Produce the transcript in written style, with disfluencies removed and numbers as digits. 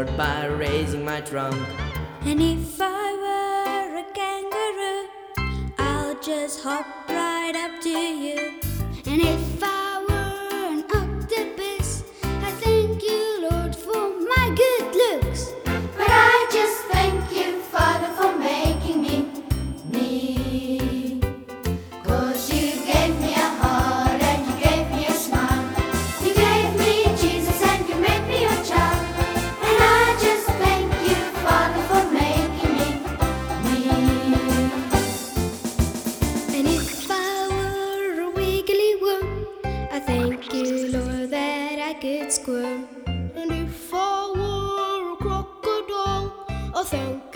comfort by raising my trunk. And if I were a kangaroo, I'll just hop right up to you. And if I were an octopus, I thank you, Lord, for my good looks. But I just thank you, Father, for making me me. 'Cause you gave me a heart and you gave me a smile. You gave me Jesus and you made me your child. And I just thank you, Father, for making me me. And if I were a wiggly worm, I thank you, Lord, that I could squirm. And if I were a crocodile, I thank